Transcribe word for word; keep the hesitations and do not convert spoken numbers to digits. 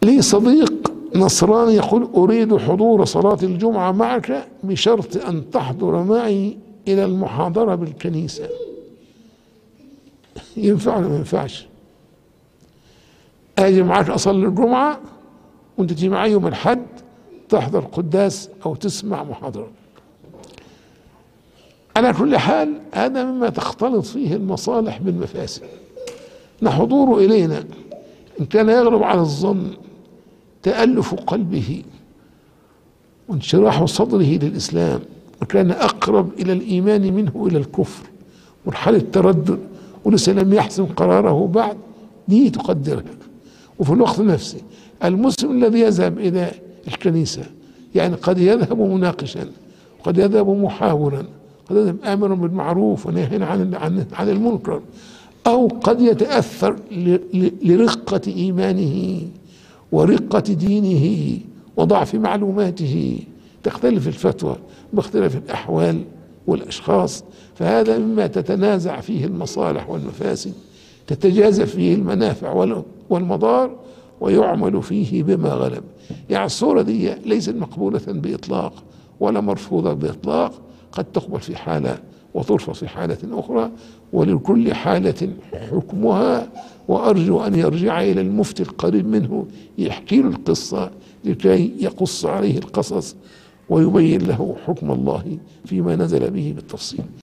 لي صديق نصراني يقول أريد حضور صلاة الجمعة معك بشرط أن تحضر معي إلى المحاضرة بالكنيسة. ينفع ولا ما ينفعش؟ أجي معك أصلي الجمعة وأنت تيجي معي يوم الحد تحضر قداس أو تسمع محاضرة. على كل حال هذا مما تختلط فيه المصالح بالمفاسد. نحضوره إلينا إن كان يغلب على الظن تألف قلبه وانشراح صدره للإسلام وكان أقرب إلى الإيمان منه إلى الكفر، مرحلة تردد ولسه لم يحسم قراره بعد، دي تقدرها. وفي الوقت نفسه المسلم الذي يذهب إلى الكنيسة يعني قد يذهب مناقشا، قد يذهب محاورا، قد يذهب آمرا بالمعروف ونهيا عن عن عن المنكر، أو قد يتأثر لرقة إيمانه ورقة دينه وضعف معلوماته، تختلف الفتوى باختلاف الأحوال والأشخاص، فهذا مما تتنازع فيه المصالح والمفاسد، تتجازف فيه المنافع والمضار ويعمل فيه بما غلب. يعني الصورة دي ليست مقبولة بإطلاق ولا مرفوضة بإطلاق، قد تقبل في حالة وترفض في حالة أخرى، ولكل حالة حكمها. وأرجو أن يرجع إلى المفتي القريب منه يحكي له القصة لكي يقص عليه القصص ويبين له حكم الله فيما نزل به بالتفصيل.